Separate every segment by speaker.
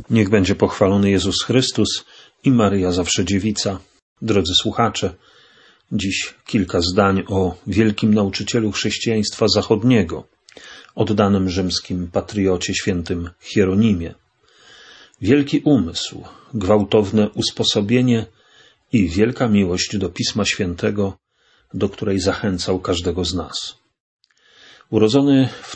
Speaker 1: Niech będzie pochwalony Jezus Chrystus i Maryja zawsze dziewica. Drodzy słuchacze, dziś kilka zdań o wielkim nauczycielu chrześcijaństwa zachodniego, oddanym rzymskim patriocie świętym Hieronimie. Wielki umysł, gwałtowne usposobienie i wielka miłość do Pisma Świętego, do której zachęcał każdego z nas. Urodzony w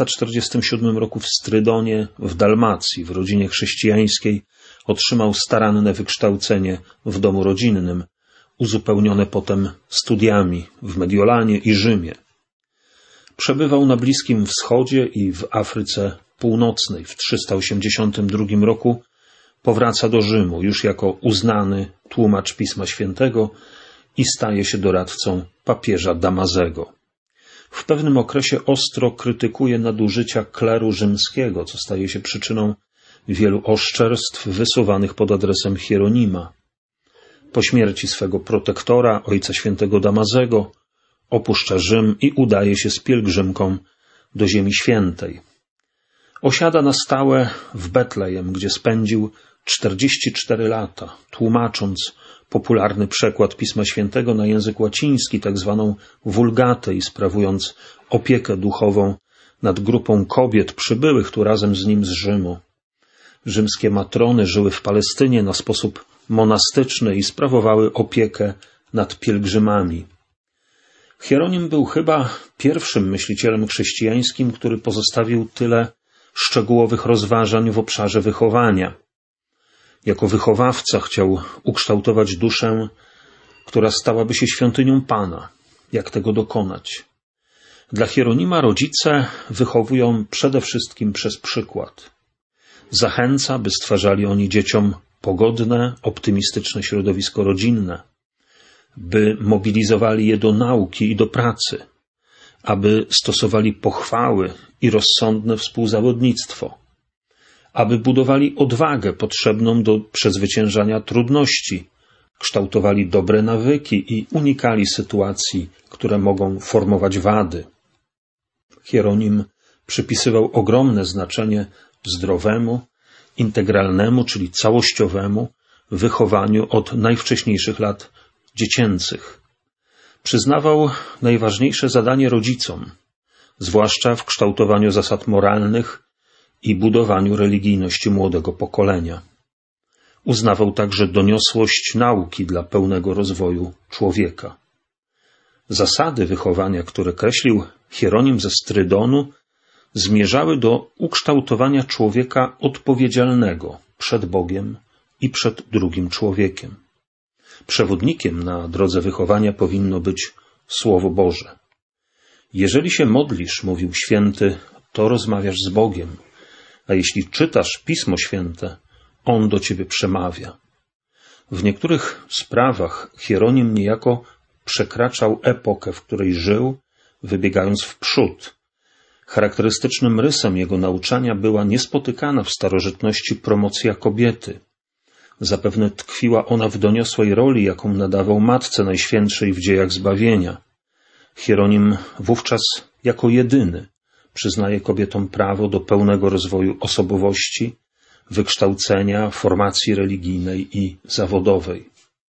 Speaker 1: 347 roku w Strydonie, w Dalmacji, w rodzinie chrześcijańskiej, otrzymał staranne wykształcenie w domu rodzinnym, uzupełnione potem studiami w Mediolanie i Rzymie. Przebywał na Bliskim Wschodzie i w Afryce Północnej. W 382 roku powraca do Rzymu już jako uznany tłumacz Pisma Świętego i staje się doradcą papieża Damazego. W pewnym okresie ostro krytykuje nadużycia kleru rzymskiego, co staje się przyczyną wielu oszczerstw wysuwanych pod adresem Hieronima. Po śmierci swego protektora, ojca świętego Damazego, opuszcza Rzym i udaje się z pielgrzymką do Ziemi Świętej. Osiada na stałe w Betlejem, gdzie spędził 44 lata, tłumacząc popularny przekład Pisma Świętego na język łaciński, tak zwaną Vulgatę, i sprawując opiekę duchową nad grupą kobiet przybyłych tu razem z nim z Rzymu. Rzymskie matrony żyły w Palestynie na sposób monastyczny i sprawowały opiekę nad pielgrzymami. Hieronim był chyba pierwszym myślicielem chrześcijańskim, który pozostawił tyle szczegółowych rozważań w obszarze wychowania. Jako wychowawca chciał ukształtować duszę, która stałaby się świątynią Pana. Jak tego dokonać? Dla Hieronima rodzice wychowują przede wszystkim przez przykład. Zachęca, by stwarzali oni dzieciom pogodne, optymistyczne środowisko rodzinne, by mobilizowali je do nauki i do pracy, aby stosowali pochwały i rozsądne współzawodnictwo, aby budowali odwagę potrzebną do przezwyciężania trudności, kształtowali dobre nawyki i unikali sytuacji, które mogą formować wady. Hieronim przypisywał ogromne znaczenie zdrowemu, integralnemu, czyli całościowemu wychowaniu od najwcześniejszych lat dziecięcych. Przyznawał najważniejsze zadanie rodzicom, zwłaszcza w kształtowaniu zasad moralnych i budowaniu religijności młodego pokolenia. Uznawał także doniosłość nauki dla pełnego rozwoju człowieka. Zasady wychowania, które kreślił Hieronim ze Strydonu, zmierzały do ukształtowania człowieka odpowiedzialnego przed Bogiem i przed drugim człowiekiem. Przewodnikiem na drodze wychowania powinno być Słowo Boże. Jeżeli się modlisz, mówił święty, to rozmawiasz z Bogiem, a jeśli czytasz Pismo Święte, On do ciebie przemawia. W niektórych sprawach Hieronim niejako przekraczał epokę, w której żył, wybiegając w przód. Charakterystycznym rysem jego nauczania była niespotykana w starożytności promocja kobiety. Zapewne tkwiła ona w doniosłej roli, jaką nadawał Matce Najświętszej w dziejach zbawienia. Hieronim wówczas jako jedyny przyznaje kobietom prawo do pełnego rozwoju osobowości, wykształcenia, formacji religijnej i zawodowej.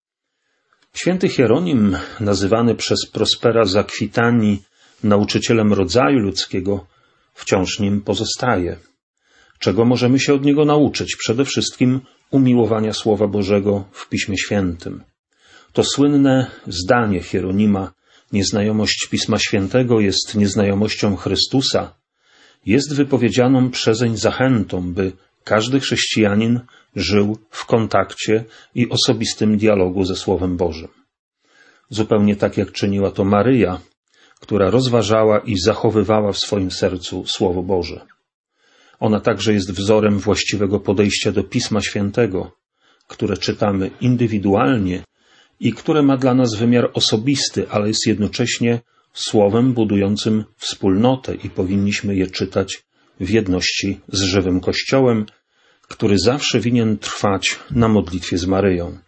Speaker 1: Święty Hieronim, nazywany przez Prospera z Akwitanii nauczycielem rodzaju ludzkiego, wciąż nim pozostaje. Czego możemy się od niego nauczyć? Przede wszystkim umiłowania Słowa Bożego w Piśmie Świętym. To słynne zdanie Hieronima: nieznajomość Pisma Świętego jest nieznajomością Chrystusa, jest wypowiedzianą przezeń zachętą, by każdy chrześcijanin żył w kontakcie i osobistym dialogu ze Słowem Bożym. Zupełnie tak, jak czyniła to Maryja, która rozważała i zachowywała w swoim sercu Słowo Boże. Ona także jest wzorem właściwego podejścia do Pisma Świętego, które czytamy indywidualnie i które ma dla nas wymiar osobisty, ale jest jednocześnie słowem budującym wspólnotę i powinniśmy je czytać w jedności z żywym Kościołem, który zawsze winien trwać na modlitwie z Maryją.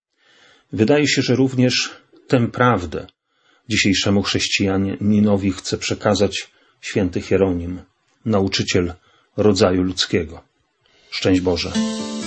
Speaker 1: Wydaje się, że również tę prawdę dzisiejszemu chrześcijaninowi chce przekazać święty Hieronim, nauczyciel rodzaju ludzkiego. Szczęść Boże.